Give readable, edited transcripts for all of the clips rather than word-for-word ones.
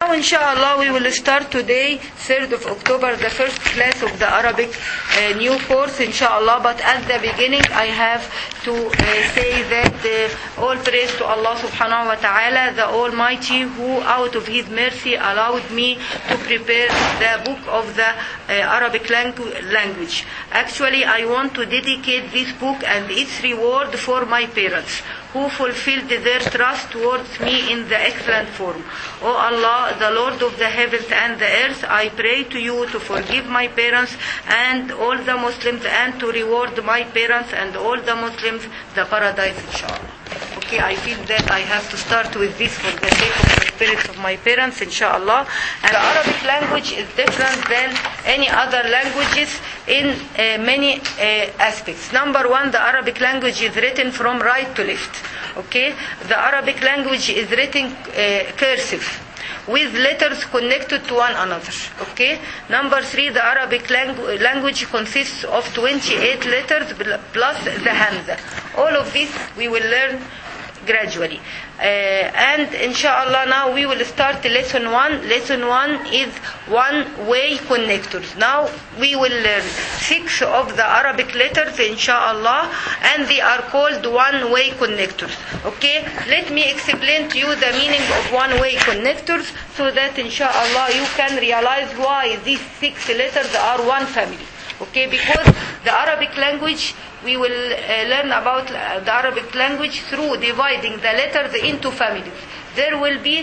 Now inshallah we will start today 3rd of October the first class of the Arabic new course inshallah. But at the beginning I have to say that all praise to Allah subhanahu wa ta'ala, the Almighty, who out of His mercy allowed me to prepare the book of the Arabic language. Actually I want to dedicate this book and its reward for my parents who fulfilled their trust towards me in the excellent form. O Allah, the Lord of the heavens and the earth, I pray to you to forgive my parents and all the Muslims, and to reward my parents and all the Muslims the paradise inshallah. Okay, I feel that I have to start with this for the sake of the spirits of my parents inshallah. And the Arabic language is different than any other languages in many aspects. Number one, the Arabic language is written from right to left. Okay, the Arabic language is written cursive with letters connected to one another. Okay. Number three, the Arabic language consists of 28 letters plus the hamza. All of this we will learn gradually. And inshallah now we will start lesson 1. Lesson 1 is one-way connectors. Now we will learn 6 of the Arabic letters inshallah, and they are called one-way connectors. Okay, let me explain to you the meaning of one-way connectors so that inshallah you can realize why these 6 letters are one family. Okay, because the Arabic language, we will learn about the Arabic language through dividing the letters into families. There will be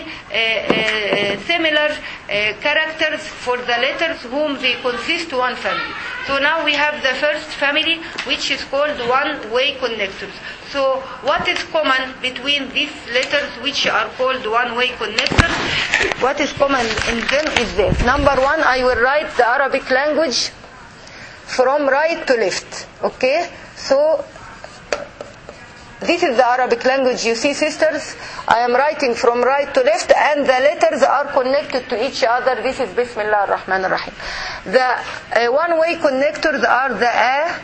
similar characters for the letters whom they consist one family. So now we have the first family, which is called one-way connectors. So what is common between these letters which are called one-way connectors? What is common in them is this. Number one, I will write the Arabic language from right to left. Okay, so this is the Arabic language. You see, sisters, I am writing from right to left and the letters are connected to each other. This is Bismillah ar-Rahman ar-Rahim. The one-way connectors are the A,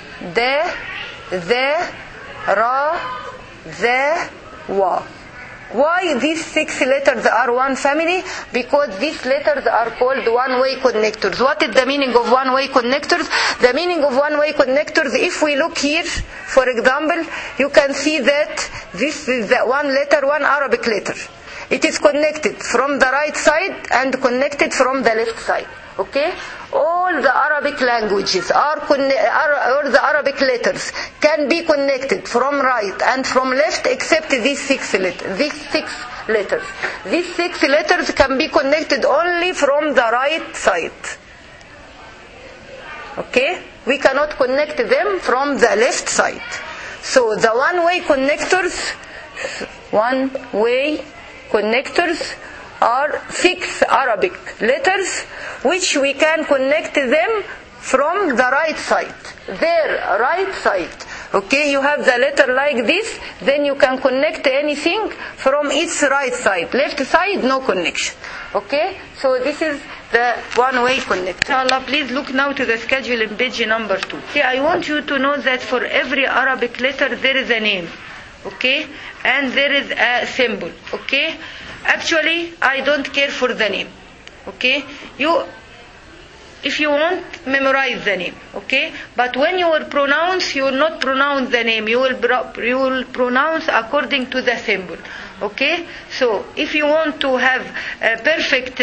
the, Ra, the, Wa. Why these 6 letters are one family? Because these letters are called one-way connectors. What is the meaning of one-way connectors? The meaning of one-way connectors, if we look here, for example, you can see that this is the one letter, one Arabic letter. It is connected from the right side and connected from the left side. Okay? All the Arabic languages or the Arabic letters can be connected from right and from left except these 6 letters. These 6 letters can be connected only from the right side. Okay? We cannot connect them from the left side. So the one-way connectors are 6 Arabic letters which we can connect them from the right side, their right side. Okay, you have the letter like this, then you can connect anything from its right side. Left side, no connection. Okay, so this is the one-way connector. Inshallah, please look now to the schedule in page number 2. Okay, I want you to know that for every Arabic letter there is a name. Okay, and there is a symbol. Okay, actually I don't care for the name. Okay, if you want, memorize the name. Okay, but when you will pronounce, you will not pronounce the name. You will pronounce according to the symbol. Okay, so if you want to have a perfect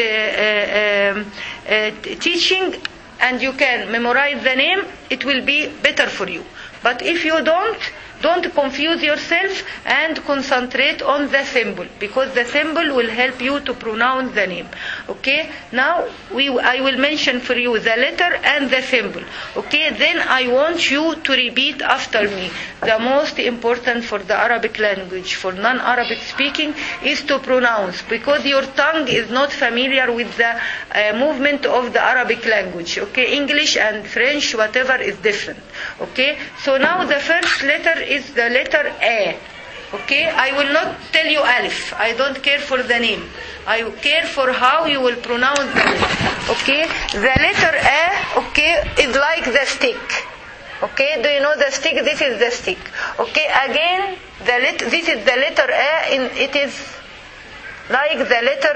teaching and you can memorize the name, it will be better for you. But if you don't confuse yourself and concentrate on the symbol, because the symbol will help you to pronounce the name. Okay, now I will mention for you the letter and the symbol. Okay, then I want you to repeat after me. The most important for the Arabic language, for non-Arabic speaking, is to pronounce, because your tongue is not familiar with the movement of the Arabic language. Okay, English and French, whatever, is different. Okay, so now the first letter is the letter A. Okay, I will not tell you alif. I don't care for the name. I care for how you will pronounce the name. Okay, the letter A, okay, is like the stick. Okay, do you know the stick? This is the stick. Okay, again, this is the letter A, it is like the letter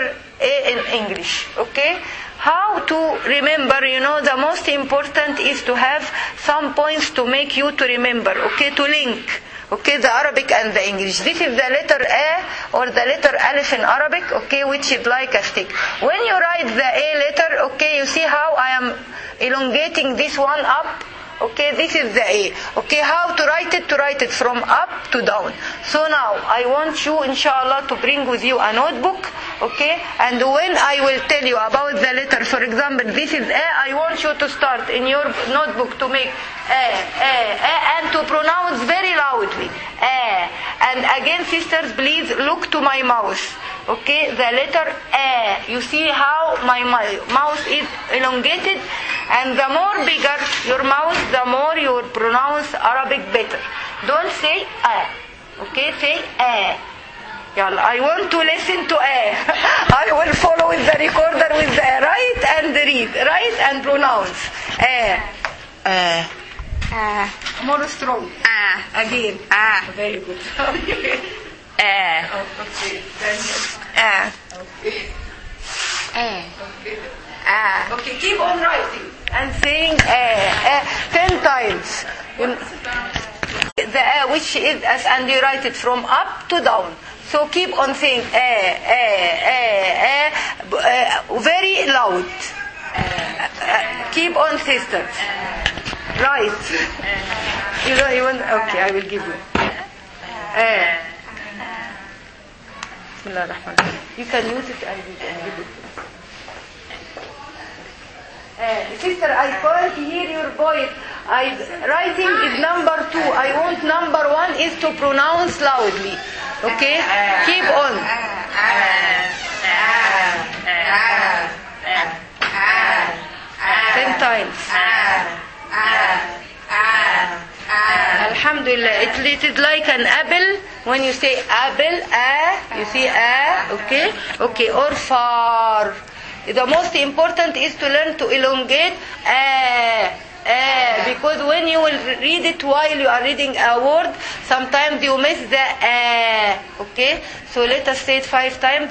A in English. Okay? How to remember, the most important is to have some points to make you to remember, okay, to link, okay, the Arabic and the English. This is the letter A or the letter Alif in Arabic, okay, which is like a stick. When you write the A letter, okay, you see how I am elongating this one up? Okay, this is the A. Okay, how to write it? To write it from up to down. So now, I want you, inshallah, to bring with you a notebook, okay? And when I will tell you about the letter, for example, this is A, I want you to start in your notebook to make A, and to pronounce very loudly. A. And again, sisters, please look to my mouth. Okay, the letter A. You see how my mouth is elongated? And the more bigger your mouth, the more you will pronounce Arabic better. Don't say A. Okay, say A. Yalla, I want to listen to A. I will follow with the recorder with the write and read. Write and pronounce. A. More strong. Again. Very good. Okay. Okay. Okay. Okay, keep on writing and saying 10 times. The A, which is as, and you write it from up to down. So keep on saying very loud. Keep on, sisters. Right. You don't even. Okay, I will give you. You can use it and you can give it. Sister, I can't hear your voice. Writing is number 2. I want number 1 is to pronounce loudly. Okay? Keep on. 10 times. Alhamdulillah. It is like an apple. When you say apple, you see okay? Okay, or far. The most important is to learn to elongate because when you will read it while you are reading a word, sometimes you miss the okay? So let us say it 5 times.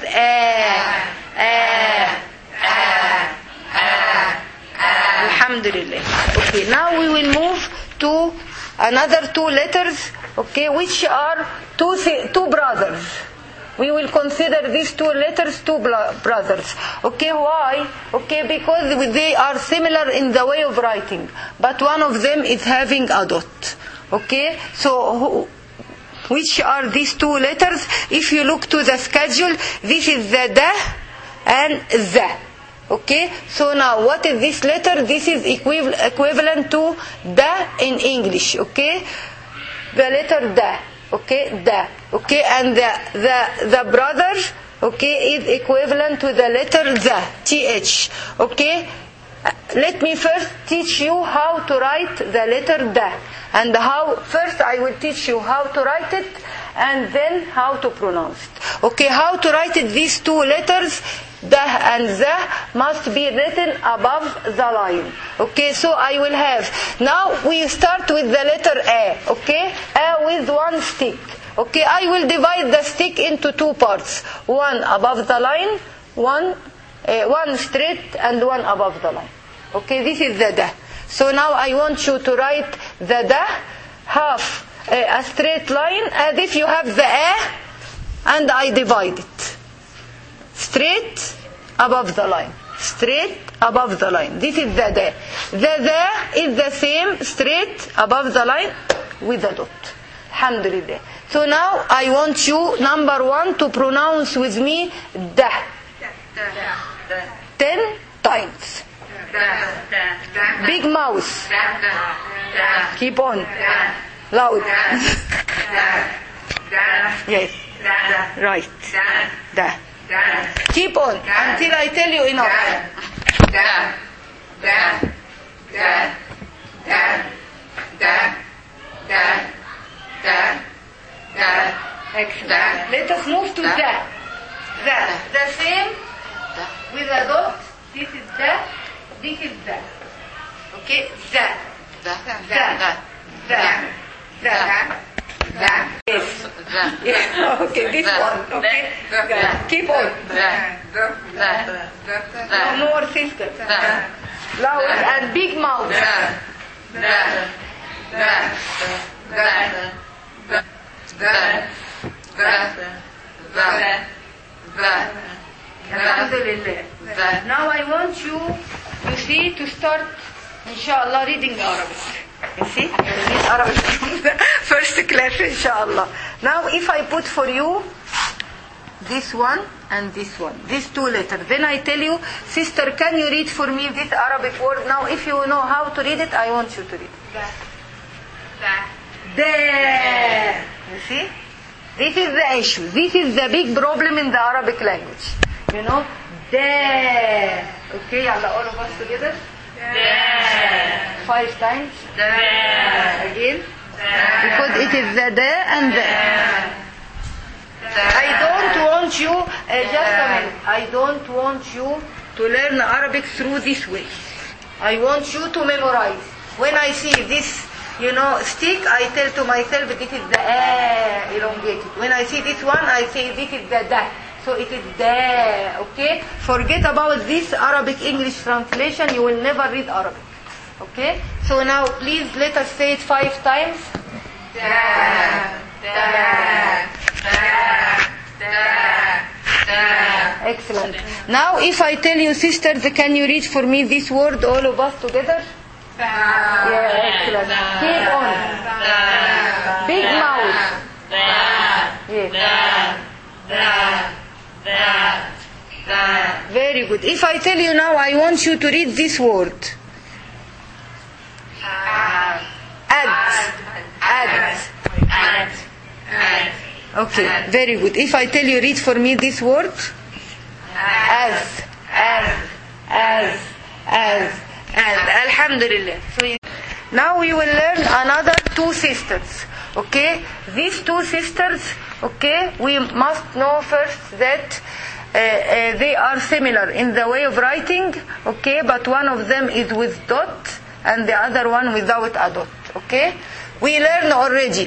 Alhamdulillah. Okay, now we will move to another 2 letters, okay, which are two brothers. We will consider these 2 letters 2 brothers. Okay, why? Okay, because they are similar in the way of writing, but one of them is having a dot. Okay, so which are these 2 letters? If you look to the schedule, this is the da and the. Okay, so now what is this letter? This is equivalent to da in English. Okay, the letter da. Okay, da. Okay, and the brother, okay, is equivalent to the letter the, th. Okay, let me first teach you how to write the letter da, and first I will teach you how to write it, and then how to pronounce it. Okay, how to write it? These 2 letters, da and the, must be written above the line. Okay, so I will have, now we start with the letter A, okay, A with 1 stick. Okay, I will divide the stick into 2 parts, 1 above the line, one straight and 1 above the line. Okay, this is the da. So now I want you to write the da, half a straight line, as if you have the A, and I divide it. Straight above the line. Straight above the line. This is the da. The da is the same, straight above the line with a dot. Alhamdulillah. So now I want you, number 1, to pronounce with me da. 10 times. Big mouth. Keep on. Loud. Yes. Right. Da. Keep on until I tell you enough. Excellent. Let us move to the. The same with a dot. This is the. This is the. Okay. The. Yes. Yeah, okay, this one, okay? Keep on. No more sister. Loud and big mouth. Alhamdulillah. Now I want you see, to start, inshallah, reading Arabic. You see? Read Arabic from the first class, inshallah. Now if I put for you this one and this one, these two letters, then I tell you, sister, can you read for me this Arabic word? Now if you know how to read it, I want you to read it. There. You see? This is the issue. This is the big problem in the Arabic language. You know? There. Okay, all of us together? There. 5 times? There. Again? There. Because it is the there and there. I don't want you, just a minute, I don't want you to learn Arabic through this way. I want you to memorize. When I see this, stick, I tell to myself, this is the elongated. When I see this one, I say this is the da. So it is there, okay? Forget about this Arabic English translation, you will never read Arabic. Okay? So now please let us say it 5 times. Excellent. Now if I tell you, sisters, can you read for me this word, all of us together? Yeah, excellent. Keep on. Big mouth. Yes. Very good. If I tell you now, I want you to read this word. Add. Okay, very good. If I tell you, read for me this word. As. Alhamdulillah. So now we will learn another 2 sisters. Okay, these 2 sisters. Okay, we must know first that they are similar in the way of writing. Okay, but one of them is with dot and the other one without a dot. Okay, we learned already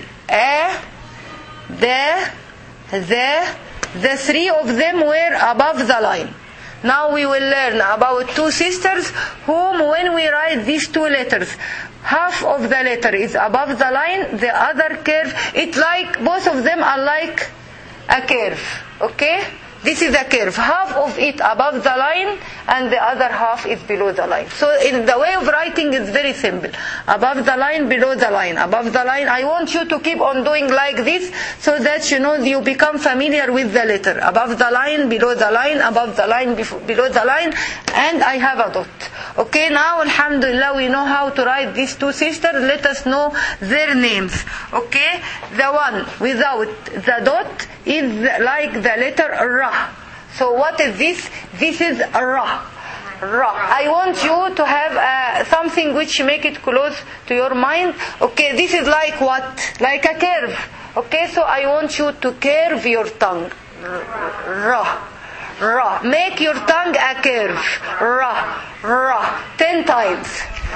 the 3 of them were above the line. Now we will learn about 2 sisters whom, when we write these 2 letters, half of the letter is above the line, the other curve, both of them are like a curve. Okay? This is a curve. Half of it above the line and the other half is below the line. So in the way of writing is very simple. Above the line, below the line. Above the line. I want you to keep on doing like this so that you become familiar with the letter. Above the line, below the line, above the line, below the line, and I have a dot. Okay, now alhamdulillah we know how to write these 2 sisters. Let us know their names. Okay, the one without the dot is like the letter Ra. So what is this? This is Ra. I want you to have something which make it close to your mind. Okay, this is like what? Like a curve. Okay, so I want you to curve your tongue. Ra. Make your tongue a curve. Ra. 10 times.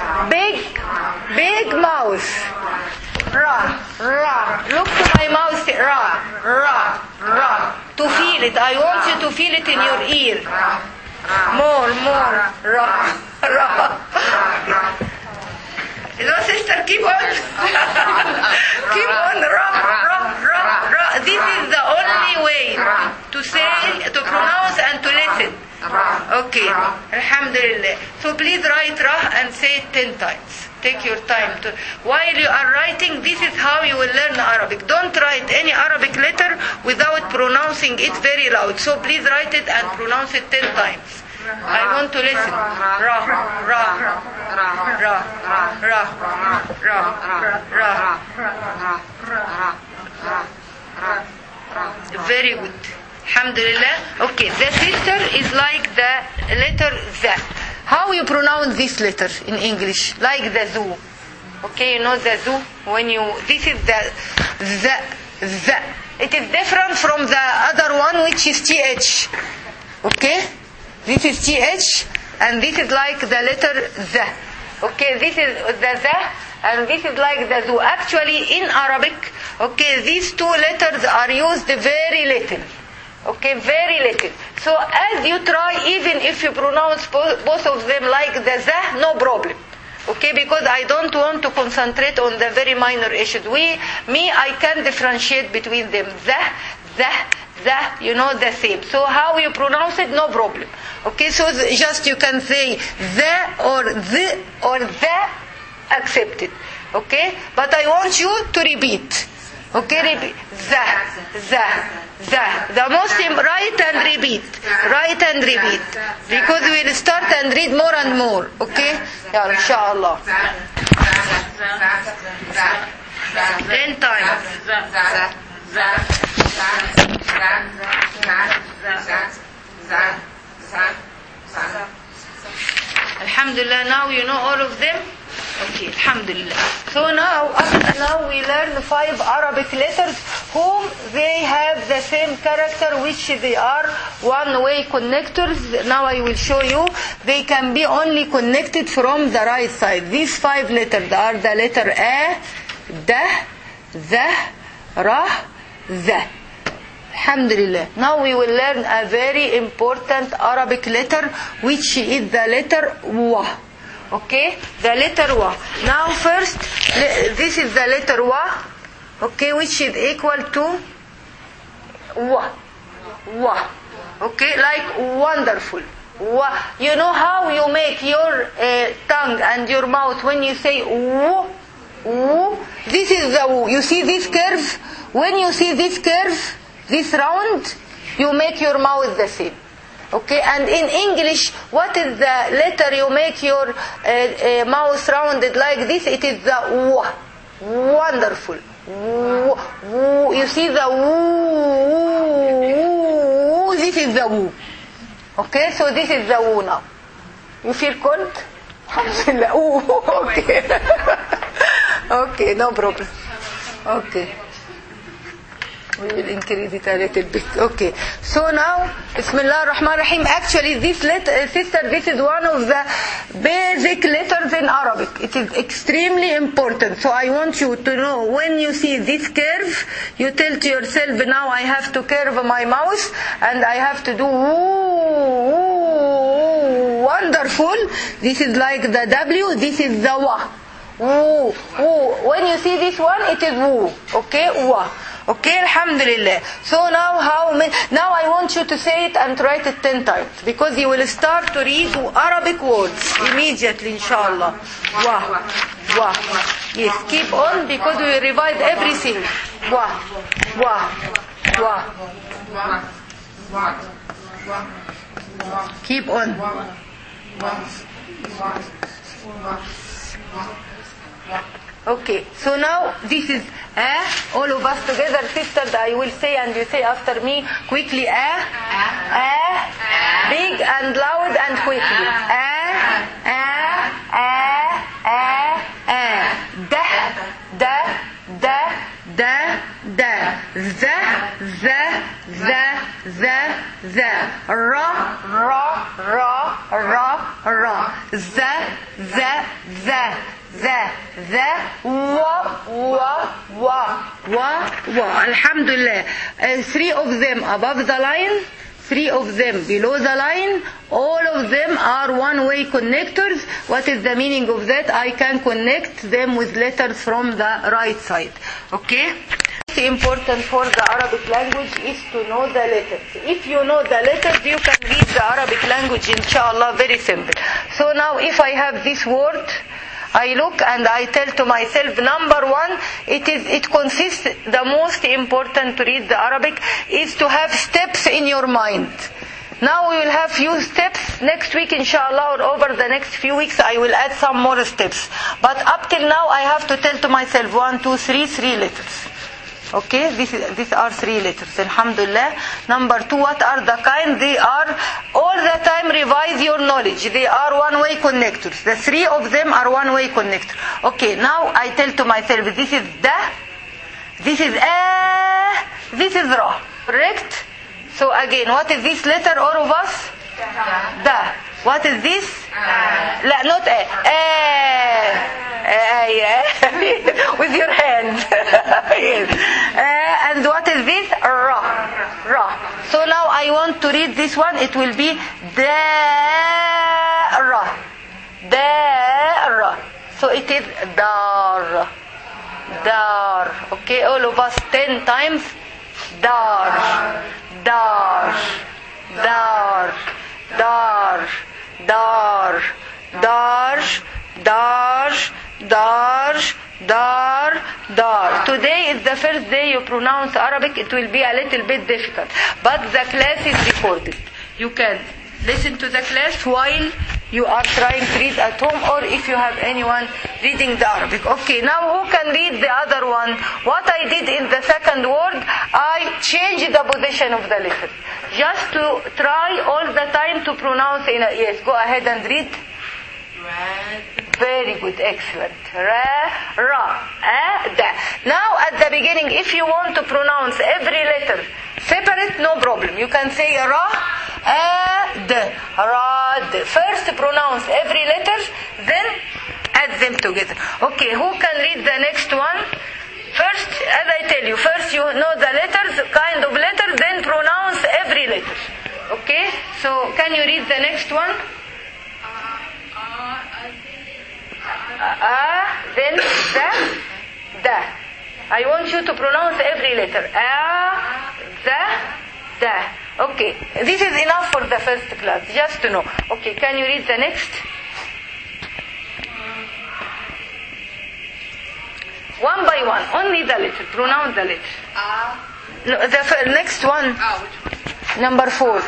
Big mouth. Ra. Look to my mouth. Ra. To feel it. I want you to feel it in your ear. More. Ra. Sister, keep on. Keep on. Ra. This is the only way to say, to pronounce and to listen. Okay. Alhamdulillah. So please write Ra and say it 10 times. Take your time. While you are writing, this is how you will learn Arabic. Don't write any Arabic letter without pronouncing it very loud. So please write it and pronounce it 10 times. I want to listen. Ra. Very good. Alhamdulillah. Okay, the sister is like the letter Z. How you pronounce this letter in English? Like the zoo. Okay, you know the zoo? This is the. It is different from the other one, which is TH. Okay? This is TH, and this is like the letter Z. Okay, this is the Z, and this is like the zoo. Actually, in Arabic, Okay, these two letters are used very little. Okay, very little. So as you try, even if you pronounce both of them like the zah, no problem. Okay, because I don't want to concentrate on the very minor issues. I can differentiate between them. Zah, the same. So how you pronounce it, no problem. Okay, so just you can say the or the, accepted. Okay, but I want you to repeat. Okay, repeat. The most right and repeat. Right and repeat. Because we will start and read more and more. Okay? Yeah, inshallah. 10 times. Alhamdulillah, now you know all of them? Okay, alhamdulillah. So now we learn 5 Arabic letters whom they have the same character, which they are one-way connectors. Now I will show you. They can be only connected from the right side. These 5 letters are the letter A, Da, Za, Ra, Za. Alhamdulillah. Now we will learn a very important Arabic letter, which is the letter Wa. Okay, the letter Wa. Now first, this is the letter Wa, okay, which is equal to Wa. Wa. Okay, like wonderful. Wa. You know how you make your tongue and your mouth when you say Wu? Wu. This is the Wu. You see this curve? When you see this curve, this round, you make your mouth the same. Okay, and in English, what is the letter you make your mouth rounded like this? It is the W. Wonderful. W. You see the W. This is the W. Okay, so this is the W now. You feel cold? Alhamdulillah. Okay. Okay, no problem. Okay. We will increase it a little bit. Okay. So now, Bismillah ar-Rahman ar-Rahim. Actually, this letter, sister, this is one of the basic letters in Arabic. It is extremely important. So I want you to know, when you see this curve, you tell to yourself, now I have to curve my mouth and I have to do wonderful. This is like the W, this is the Wa. Woo, woo. When you see this one, it is Woo. Okay, Wa. Okay, alhamdulillah. So now now I want you to say it and write it 10 times, because you will start to read Arabic words immediately, inshallah. Wa, wa. Yes, keep on, because we will revise everything. Wa, wa, wa. Keep on. Okay, so now this is all of us together, sisters. I will say and you say after me quickly. Big and loud and quickly. Da, wa. Alhamdulillah. 3 of them above the line, 3 of them below the line. All of them are one-way connectors. What is the meaning of that? I can connect them with letters from the right side. Okay? Important for the Arabic language is to know the letters. If you know the letters, you can read the Arabic language, inshallah, very simple. So now if I have this word, I look and I tell to myself, number 1, it consists, the most important to read the Arabic is to have steps in your mind. Now we will have few steps. Next week, inshallah, or over the next few weeks, I will add some more steps. But up till now, I have to tell to myself 1, 2, 3 letters. Okay, these are 3 letters. Alhamdulillah. Number 2, what are the kind? They are all the time revise your knowledge. They are one-way connectors. The 3 of them are one-way connectors. Okay, now I tell to myself, this is Da, this is A, this is Ra. Correct? So again, what is this letter, all of us? Da. What is this? La, not A. Yeah. With your hand. Yes. I want to read this one. It will be dar. Dar. So it is dar. Dar. Okay, all of us 10 times. Dar. Dar. Dar. Dar. Dar. Dar. Dar. Dar. Dar. Dar. Today is the first day you pronounce Arabic. It will be a little bit difficult, but the class is recorded. You can listen to the class while you are trying to read at home, or if you have anyone reading the Arabic. Okay, now who can read the other one? What I did in the second word, I changed the position of the letter, just to try all the time to pronounce in a, yes, go ahead and read. Red. Very good, excellent. Ra, ra, da. Now at the beginning, if you want to pronounce every letter separate, no problem. You can say ra, d, rad. First pronounce every letter, then add them together. Okay, who can read the next one? First, as I tell you, first you know the letters, kind of letter, then pronounce every letter. Okay, so can you read the next one? Then da. I want you to pronounce every letter. Da. Okay, this is enough for the first class, just to know. Okay, can you read the next? One by one, only the letter. Pronounce the letter. No, the next one. Which one? Number 4.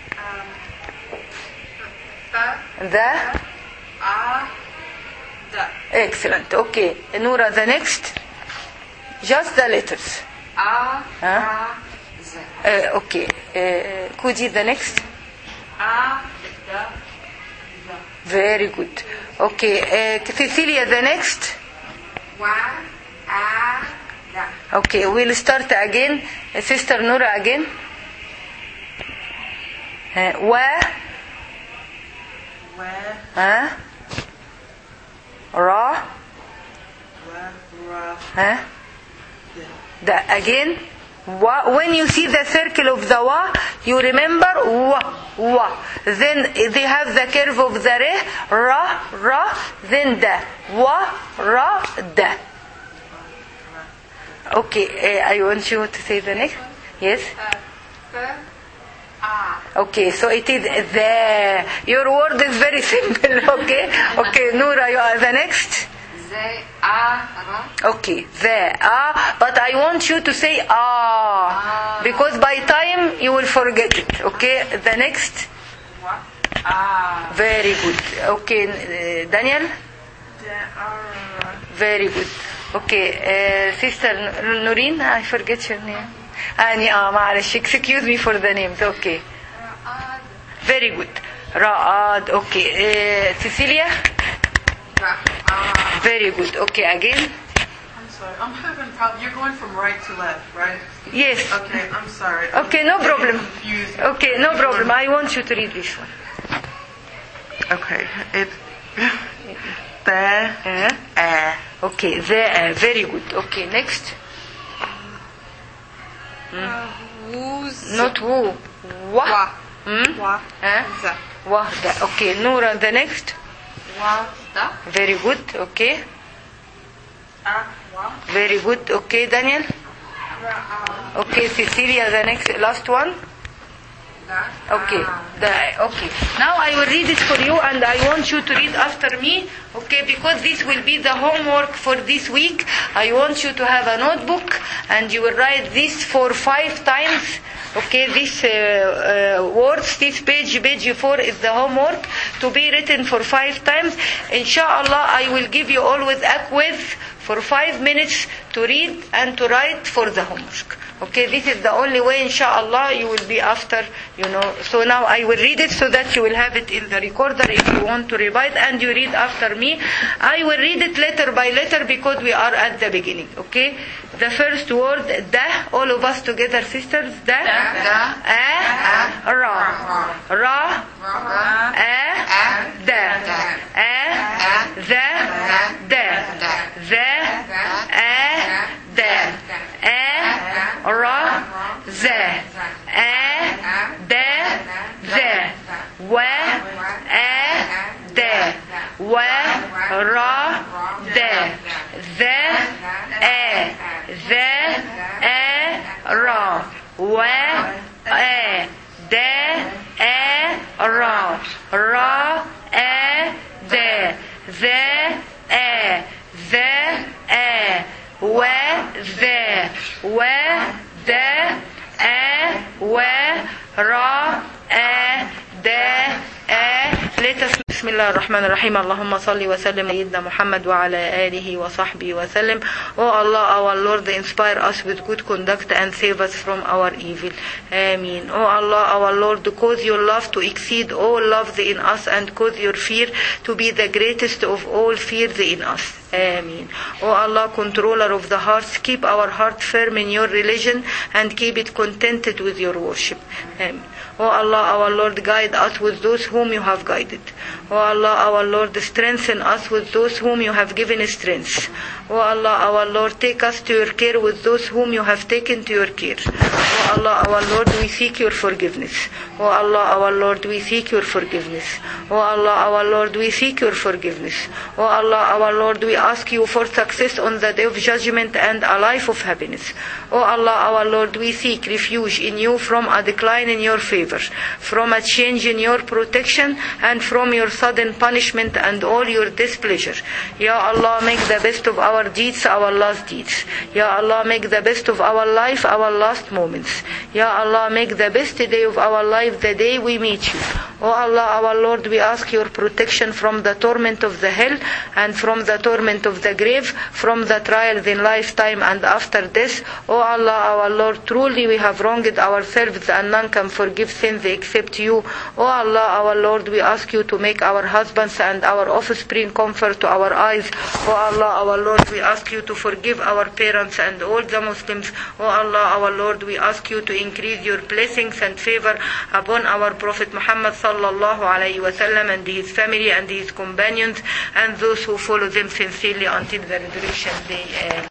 The. Excellent. Okay, Noura, the next. Just the letters. Okay. Kuji, the next. Very good. Okay. Cecilia, the next. Okay, we'll start again. Sister Noura again. Ra. Da. Again. Wa. When you see the circle of the wa, you remember wa. Then they have the curve of the re. Ra. Then da. Wa. Ra. Da. Okay. I want you to say the next. Yes. Okay, so it is the. Your word is very simple. Okay. Noura, you are the next. Okay, but I want you to say because by time you will forget it. Okay, the next. Very good. Okay, Daniel. Very good. Okay, Sister Noreen, I forget your name. معلش, excuse me for the names. Okay. Very good. Ra'ad. Okay. Cecilia. Very good. Okay, again. I'm sorry. I'm having a problem. You're going from right to left, right? Yes. Okay, I'm sorry. Okay, no problem. Confused. Okay, no problem. I want you to read this one. Okay. It's the. Okay, the. Very good. Okay, next. Not woo. Wa. Wa. Wahda. Okay, Noura, the next. Wahda. Very good. Okay. Very good. Okay, Daniel. Okay, Cecilia, the next, last one. Okay. Okay. Now I will read it for you, and I want you to read after me. Okay, because this will be the homework for this week. I want you to have a notebook, and you will write this for 5 times. Okay, this words, this page 4 is the homework to be written for 5 times. Inshallah, I will give you always a quiz for 5 minutes to read and to write for the homework. Okay, this is the only way, inshallah, you will be after, So now I will read it so that you will have it in the recorder if you want to revise, and you read after me. I will read it letter by letter because we are at the beginning. Okay, the first word, da, all of us together, sisters. Da. Ra. Ra. Da. The. Da. The. Da. Ra. Za. را دا ذا ذا را و دا را را دا ذا ذا و ذا و دا و را دا Let us بسم الله الرحمن الرحيم اللهم صل وسلم سيدنا محمد وعلى آله وصحبه وسلم. Oh Allah, our Lord, inspire us with good conduct and save us from our evil. Ameen. Oh Allah, our Lord, cause your love to exceed all love in us and cause your fear to be the greatest of all fears in us. Ameen. Oh Allah, controller of the hearts, keep our heart firm in your religion and keep it contented with your worship. Ameen. Oh Allah, our Lord, guide us with those whom you have guided. Oh Allah, our Lord, strengthen us with those whom you have given strength. Oh Allah, our Lord, take us to your care with those whom you have taken to your care. Oh Allah, our Lord, we seek your forgiveness. Oh Allah, our Lord, we seek your forgiveness. Oh Allah, our Lord, we seek your forgiveness. Oh Allah, our Lord, we ask you for success on the day of judgment and a life of happiness. Oh Allah, our Lord, we seek refuge in you from a decline in your favor, from a change in your protection, and from your sudden punishment and all your displeasure. Ya Allah, make the best of our deeds our last deeds. Ya Allah, make the best of our life our last moments. Ya Allah, make the best day of our life the day we meet you. O Allah, our Lord, we ask your protection from the torment of the hell and from the torment of the grave, from the trials in lifetime and after death. O Allah, our Lord, truly we have wronged ourselves and none can forgive sins except you. O Allah, our Lord, we ask you to make our husbands and our offspring comfort to our eyes. O Allah, our Lord, we ask you to forgive our parents and all the Muslims. O Allah, our Lord, we ask you to increase your blessings and favor upon our Prophet Muhammad sallallahu alayhi wa sallam and his family and his companions and those who follow them sincerely until the resurrection day.